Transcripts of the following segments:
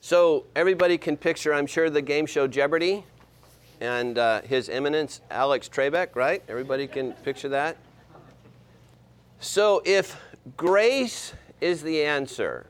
So everybody can picture, I'm sure, the game show Jeopardy and His Eminence, Alex Trebek, right? Everybody can picture that. So if grace is the answer,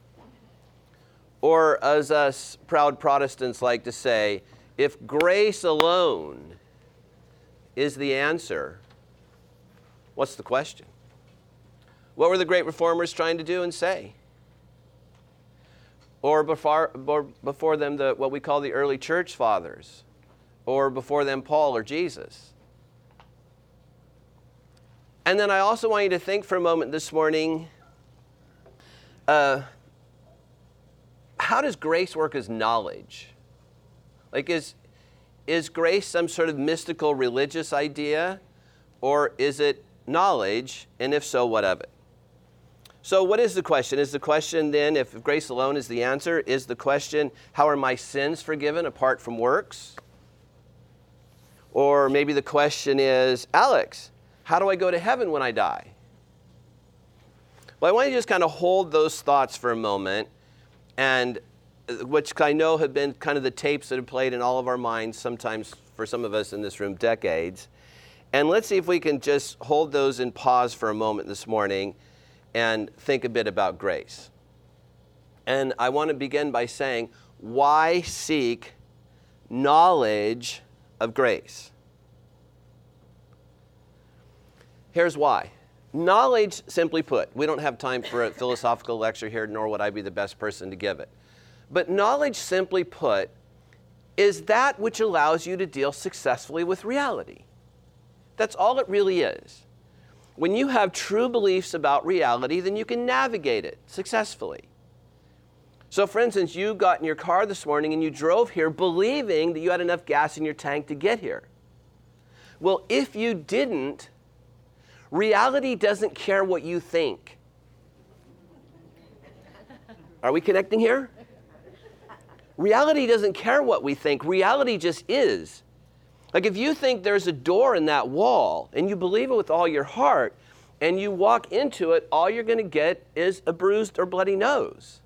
or as us proud Protestants like to say, if grace alone is the answer, what's the question? What were the great reformers trying to do and say? Or before them, what we call the early church fathers, or before them, Paul or Jesus. And then I also want you to think for a moment this morning, how does grace work as knowledge? Like, is grace some sort of mystical religious idea, or is it knowledge, and if so, what of it? So what is the question? Is the question then, if grace alone is the answer, is the question, how are my sins forgiven apart from works? Or maybe the question is, Alex, how do I go to heaven when I die? Well, I want you to just kind of hold those thoughts for a moment, and which I know have been kind of the tapes that have played in all of our minds, sometimes for some of us in this room, decades. And let's see if we can just hold those in pause for a moment this morning and think a bit about grace. And I want to begin by saying, why seek knowledge of grace? Here's why. Knowledge, simply put, we don't have time for a philosophical lecture here, nor would I be the best person to give it. But knowledge, simply put, is that which allows you to deal successfully with reality. That's all it really is. When you have true beliefs about reality, then you can navigate it successfully. So for instance, you got in your car this morning and you drove here believing that you had enough gas in your tank to get here. Well, if you didn't, reality doesn't care what you think. Are we connecting here? Reality doesn't care what we think. Reality just is. Like if you think there's a door in that wall and you believe it with all your heart and you walk into it, all you're going to get is a bruised or bloody nose.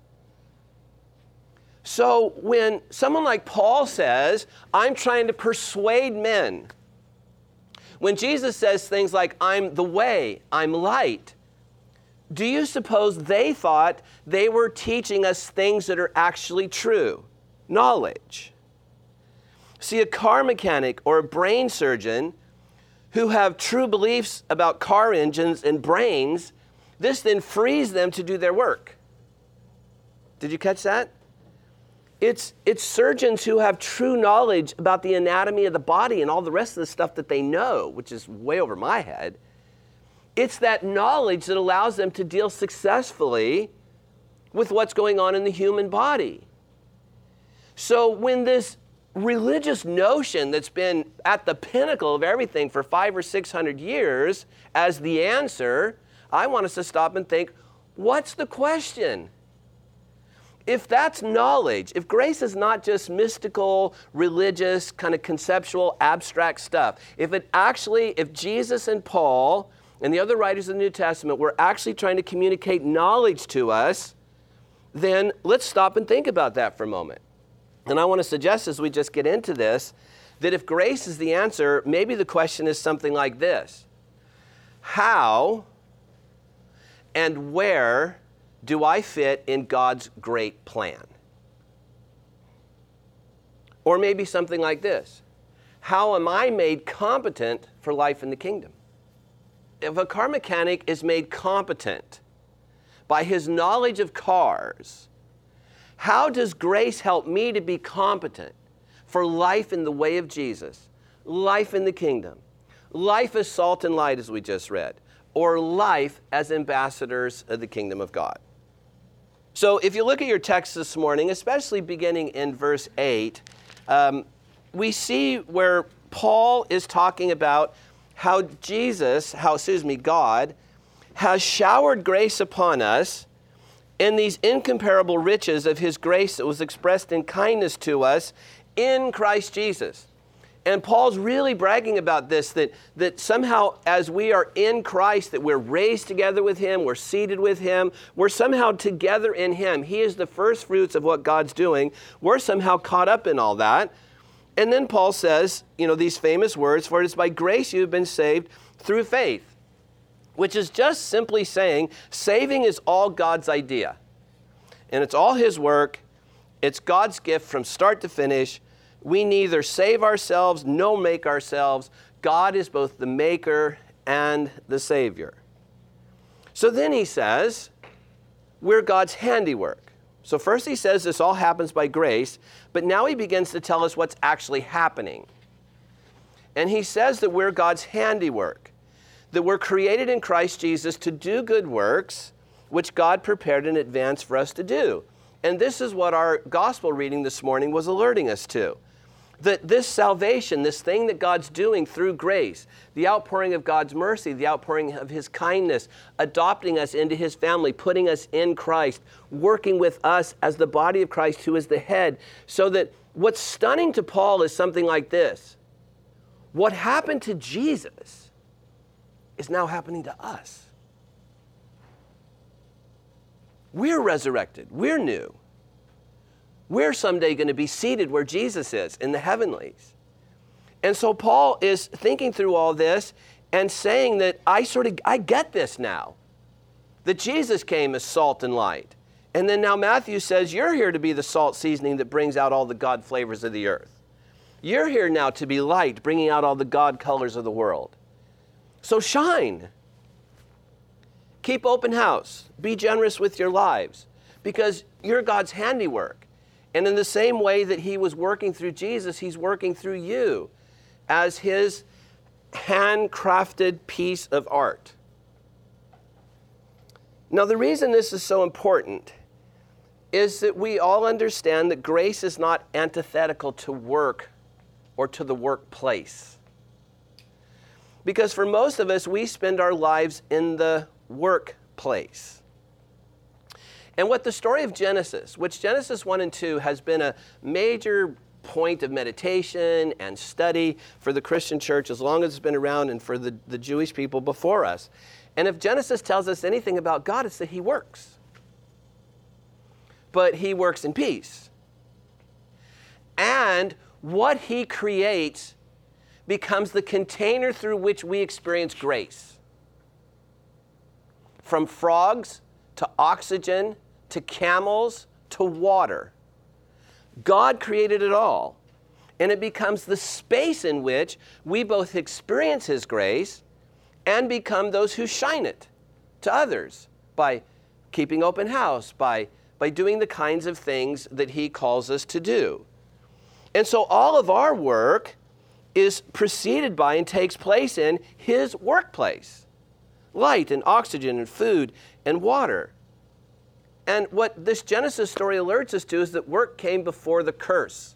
So when someone like Paul says, I'm trying to persuade men, when Jesus says things like, I'm the way, I'm light, do you suppose they thought they were teaching us things that are actually true? Knowledge. See, a car mechanic or a brain surgeon who have true beliefs about car engines and brains, this then frees them to do their work. Did you catch that? It's surgeons who have true knowledge about the anatomy of the body and all the rest of the stuff that they know, which is way over my head. It's that knowledge that allows them to deal successfully with what's going on in the human body. So when this religious notion that's been at the pinnacle of everything for 500 or 600 years as the answer, I want us to stop and think, what's the question? If that's knowledge, if grace is not just mystical, religious, kind of conceptual, abstract stuff, if Jesus and Paul and the other writers of the New Testament were actually trying to communicate knowledge to us, then let's stop and think about that for a moment. And I want to suggest as we just get into this, that if grace is the answer, maybe the question is something like this. How and where do I fit in God's great plan? Or maybe something like this. How am I made competent for life in the kingdom? If a car mechanic is made competent by his knowledge of cars, how does grace help me to be competent for life in the way of Jesus, life in the kingdom, life as salt and light, as we just read, or life as ambassadors of the kingdom of God? So if you look at your text this morning, especially beginning in verse 8, we see where Paul is talking about how God has showered grace upon us in these incomparable riches of his grace that was expressed in kindness to us in Christ Jesus. And Paul's really bragging about this, that somehow as we are in Christ, that we're raised together with him, we're seated with him, we're somehow together in him. He is the first fruits of what God's doing. We're somehow caught up in all that. And then Paul says, these famous words, for it is by grace you have been saved through faith, which is just simply saying saving is all God's idea. And it's all his work. It's God's gift from start to finish. We neither save ourselves nor make ourselves. God is both the maker and the savior. So then he says, we're God's handiwork. So first he says this all happens by grace, but now he begins to tell us what's actually happening. And he says that we're God's handiwork, that we're created in Christ Jesus to do good works, which God prepared in advance for us to do. And this is what our gospel reading this morning was alerting us to. That this salvation, this thing that God's doing through grace, the outpouring of God's mercy, the outpouring of his kindness, adopting us into his family, putting us in Christ, working with us as the body of Christ who is the head. So that what's stunning to Paul is something like this. What happened to Jesus is now happening to us. We're resurrected. We're new. We're someday going to be seated where Jesus is in the heavenlies. And so Paul is thinking through all this and saying that I get this now. That Jesus came as salt and light. And then now Matthew says, you're here to be the salt seasoning that brings out all the God flavors of the earth. You're here now to be light, bringing out all the God colors of the world. So shine. Keep open house. Be generous with your lives because you're God's handiwork. And in the same way that he was working through Jesus, he's working through you as his handcrafted piece of art. Now, the reason this is so important is that we all understand that grace is not antithetical to work or to the workplace. Because for most of us, we spend our lives in the workplace. And what the story of Genesis, which Genesis 1 and 2 has been a major point of meditation and study for the Christian church as long as it's been around and for the Jewish people before us. And if Genesis tells us anything about God, it's that he works. But he works in peace. And what he creates becomes the container through which we experience grace. From frogs to oxygen to camels to water. God created it all. And it becomes the space in which we both experience his grace and become those who shine it to others by keeping open house, by doing the kinds of things that he calls us to do. And so all of our work is preceded by and takes place in his workplace. Light and oxygen and food and water. And what this Genesis story alerts us to is that work came before the curse.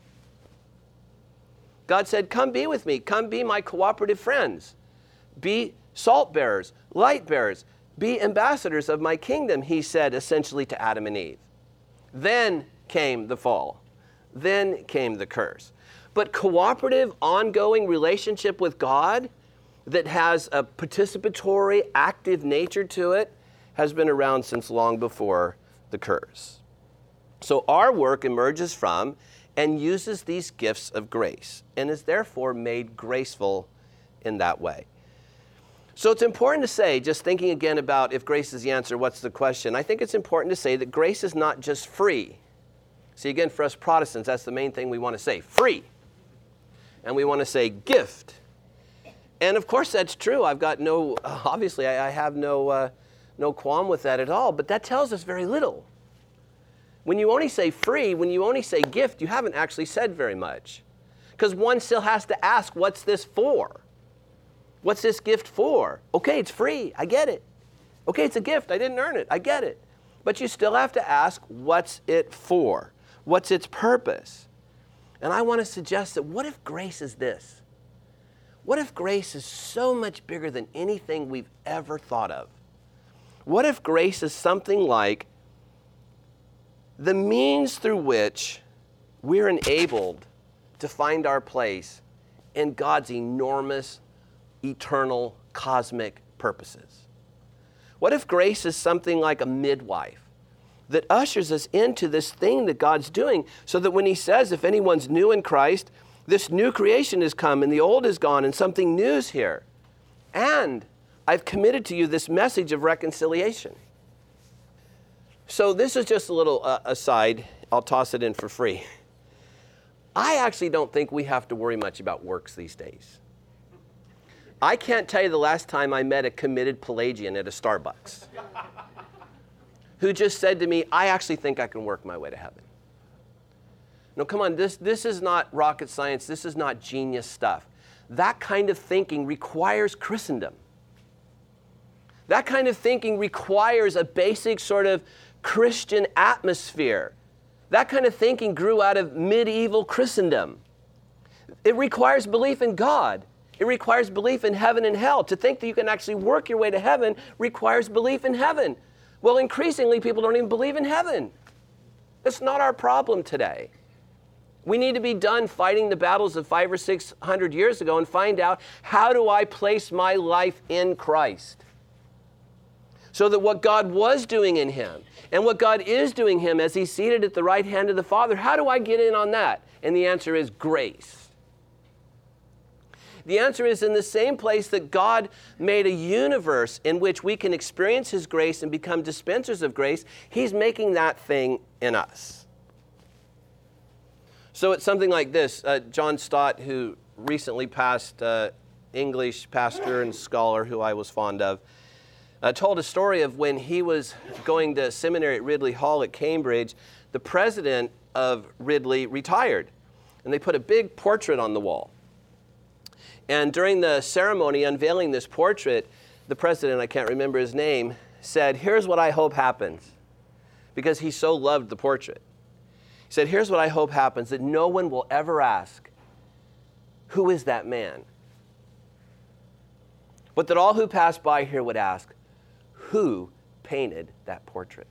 God said, come be with me. Come be my cooperative friends. Be salt bearers, light bearers. Be ambassadors of my kingdom, he said essentially to Adam and Eve. Then came the fall. Then came the curse. But cooperative, ongoing relationship with God that has a participatory, active nature to it has been around since long before the curse. So our work emerges from and uses these gifts of grace and is therefore made graceful in that way. So it's important to say, just thinking again about if grace is the answer, what's the question? I think it's important to say that grace is not just free. See, again, for us Protestants, that's the main thing we want to say, free. And we want to say gift. And of course that's true. I've got obviously I have no qualm with that at all, but that tells us very little. When you only say free, when you only say gift, you haven't actually said very much. Because one still has to ask, what's this for? What's this gift for? Okay, it's free. I get it. Okay, it's a gift. I didn't earn it. I get it. But you still have to ask, what's it for? What's its purpose? And I want to suggest that what if grace is this? What if grace is so much bigger than anything we've ever thought of? What if grace is something like the means through which we're enabled to find our place in God's enormous, eternal, cosmic purposes? What if grace is something like a midwife that ushers us into this thing that God's doing, so that when he says, if anyone's new in Christ, this new creation has come and the old is gone and something new is here. And I've committed to you this message of reconciliation. So this is just a little aside. I'll toss it in for free. I actually don't think we have to worry much about works these days. I can't tell you the last time I met a committed Pelagian at a Starbucks who just said to me, I actually think I can work my way to heaven. No, come on, this is not rocket science. This is not genius stuff. That kind of thinking requires Christendom. That kind of thinking requires a basic sort of Christian atmosphere. That kind of thinking grew out of medieval Christendom. It requires belief in God. It requires belief in heaven and hell. To think that you can actually work your way to heaven requires belief in heaven. Well, increasingly, people don't even believe in heaven. That's not our problem today. We need to be done fighting the battles of 500 or 600 years ago and find out, how do I place my life in Christ? So that what God was doing in him and what God is doing him as he's seated at the right hand of the Father, how do I get in on that? And the answer is grace. The answer is, in the same place that God made a universe in which we can experience his grace and become dispensers of grace, he's making that thing in us. So it's something like this. John Stott, who recently passed, English pastor and scholar who I was fond of, told a story of when he was going to seminary at Ridley Hall at Cambridge. The president of Ridley retired, and they put a big portrait on the wall. And during the ceremony unveiling this portrait, the president, I can't remember his name, said, here's what I hope happens, because he so loved the portrait. He said, here's what I hope happens, that no one will ever ask, who is that man? But that all who pass by here would ask, who painted that portrait?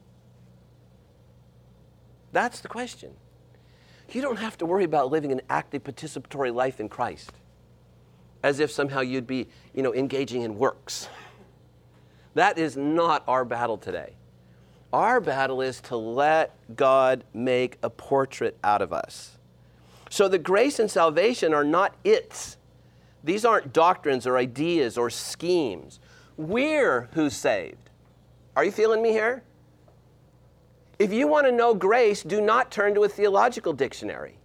That's the question. You don't have to worry about living an active participatory life in Christ as if somehow you'd be, engaging in works. That is not our battle today. Our battle is to let God make a portrait out of us. So the grace and salvation are not its. These aren't doctrines or ideas or schemes. We're who's saved. Are you feeling me here? If you want to know grace, do not turn to a theological dictionary.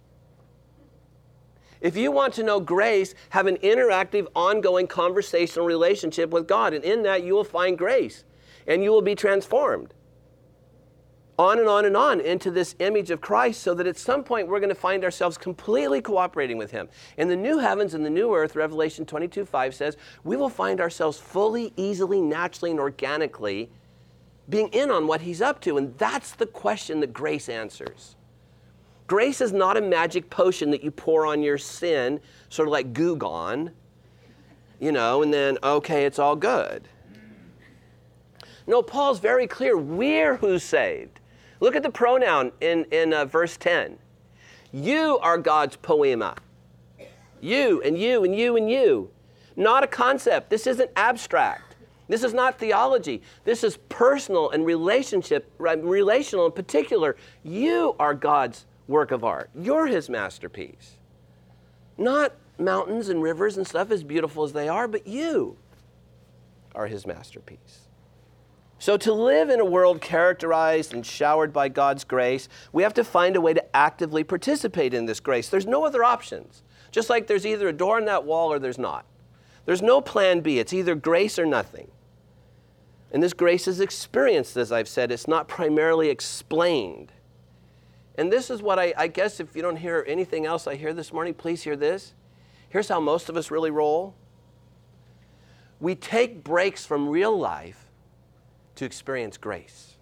If you want to know grace, have an interactive, ongoing conversational relationship with God. And in that, you will find grace. And you will be transformed. On and on and on into this image of Christ, so that at some point we're going to find ourselves completely cooperating with him. In the new heavens and the new earth, Revelation 22:5 says, we will find ourselves fully, easily, naturally, and organically being in on what he's up to. And that's the question that grace answers. Grace is not a magic potion that you pour on your sin, sort of like Goo Gone, and then, okay, it's all good. No, Paul's very clear. We're who's saved. Look at the pronoun in verse 10. You are God's poema. You and you and you and you. Not a concept. This isn't abstract. This is not theology. This is personal and relational in particular. You are God's work of art. You're his masterpiece. Not mountains and rivers and stuff, as beautiful as they are, but you are his masterpiece. So to live in a world characterized and showered by God's grace, we have to find a way to actively participate in this grace. There's no other options. Just like there's either a door in that wall or there's not. There's no plan B. It's either grace or nothing. And this grace is experienced, as I've said. It's not primarily explained. And this is what I guess, if you don't hear anything else I hear this morning, please hear this. Here's how most of us really roll. We take breaks from real life to experience grace.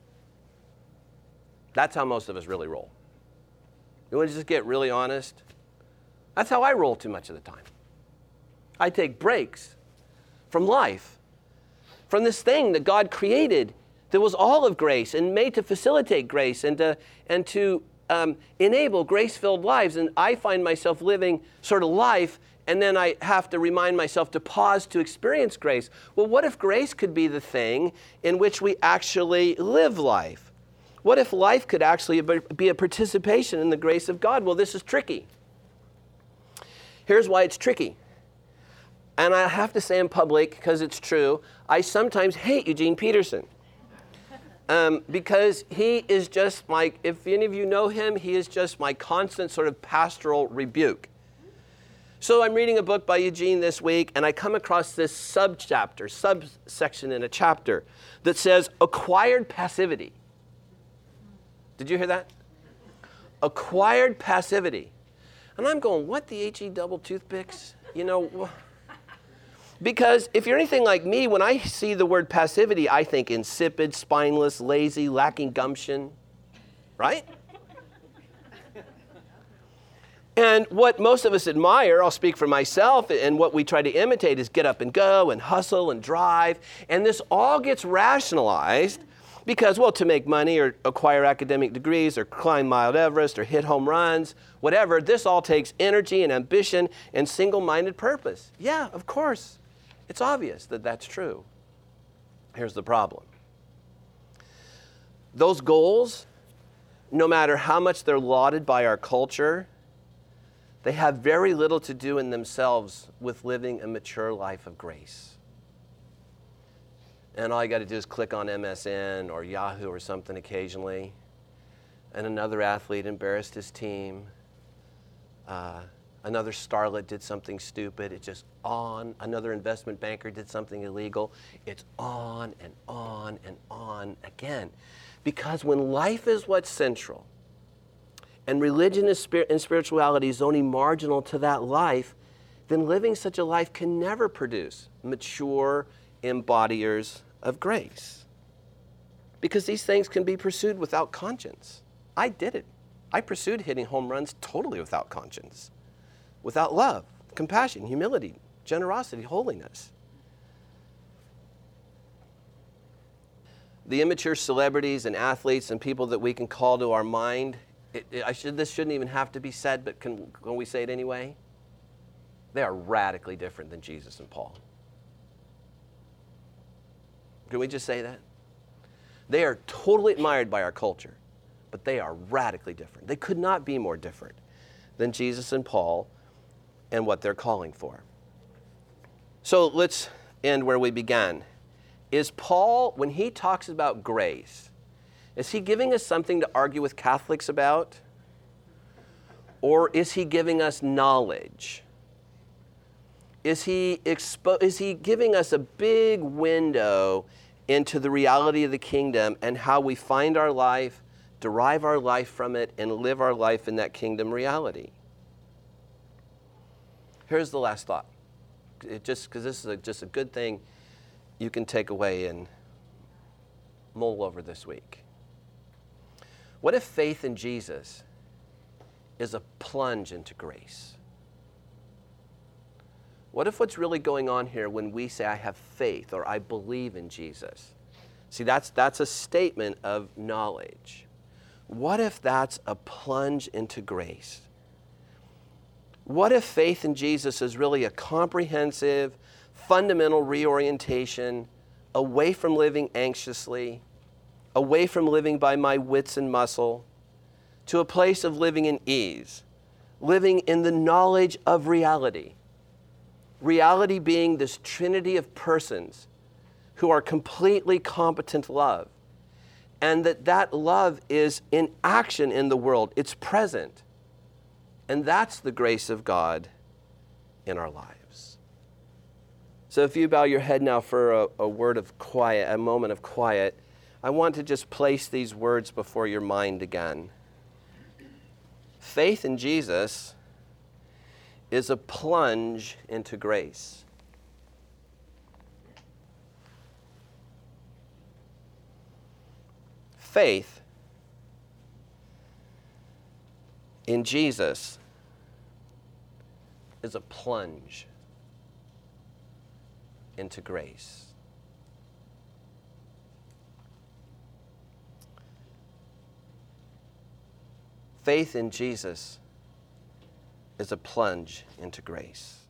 That's how most of us really roll. You want to just get really honest? That's how I roll too much of the time. I take breaks from life, from this thing that God created that was all of grace and made to facilitate grace and to enable grace-filled lives, and I find myself living sort of life, and then I have to remind myself to pause to experience grace. Well, what if grace could be the thing in which we actually live life? What if life could actually be a participation in the grace of God? Well, this is tricky. Here's why it's tricky. And I have to say in public, because it's true, I sometimes hate Eugene Peterson. Because he is just if any of you know him, he is just my constant sort of pastoral rebuke. So I'm reading a book by Eugene this week, and I come across this subsection in a chapter that says acquired passivity. Did you hear that? Acquired passivity. And I'm going, what the H-E double toothpicks? Because if you're anything like me, when I see the word passivity, I think insipid, spineless, lazy, lacking gumption, right? And what most of us admire, I'll speak for myself, and what we try to imitate is get up and go and hustle and drive. And this all gets rationalized because, well, to make money or acquire academic degrees or climb Mount Everest or hit home runs, whatever, this all takes energy and ambition and single-minded purpose. Yeah, of course. It's obvious that that's true. Here's the problem. Those goals, no matter how much they're lauded by our culture, they have very little to do in themselves with living a mature life of grace. And all you got to do is click on MSN or Yahoo or something occasionally, and another athlete embarrassed his team. Another starlet did something stupid. It's just on. Another investment banker did something illegal. It's on and on and on again. Because when life is what's central, and religion and spirituality is only marginal to that life, then living such a life can never produce mature embodiers of grace. Because these things can be pursued without conscience. I did it. I pursued hitting home runs totally without conscience. Without love, compassion, humility, generosity, holiness. The immature celebrities and athletes and people that we can call to our mind, this shouldn't even have to be said, but can we say it anyway? They are radically different than Jesus and Paul. Can we just say that? They are totally admired by our culture, but they are radically different. They could not be more different than Jesus and Paul and what they're calling for. So let's end where we began. Is Paul, when he talks about grace, is he giving us something to argue with Catholics about? Or is he giving us knowledge? Is he giving us a big window into the reality of the kingdom and how we find our life, derive our life from it, and live our life in that kingdom reality? Here's the last thought, because this is just a good thing you can take away and mull over this week. What if faith in Jesus is a plunge into grace? What if what's really going on here when we say I have faith or I believe in Jesus? See, that's a statement of knowledge. What if that's a plunge into grace? What if faith in Jesus is really a comprehensive, fundamental reorientation away from living anxiously, away from living by my wits and muscle, to a place of living in ease, living in the knowledge of reality? Reality being this trinity of persons who are completely competent love, and that love is in action in the world. It's present. And that's the grace of God in our lives. So if you bow your head now for a word of quiet, a moment of quiet, I want to just place these words before your mind again. Faith in Jesus is a plunge into grace. Faith in Jesus is a plunge into grace. Faith in Jesus is a plunge into grace.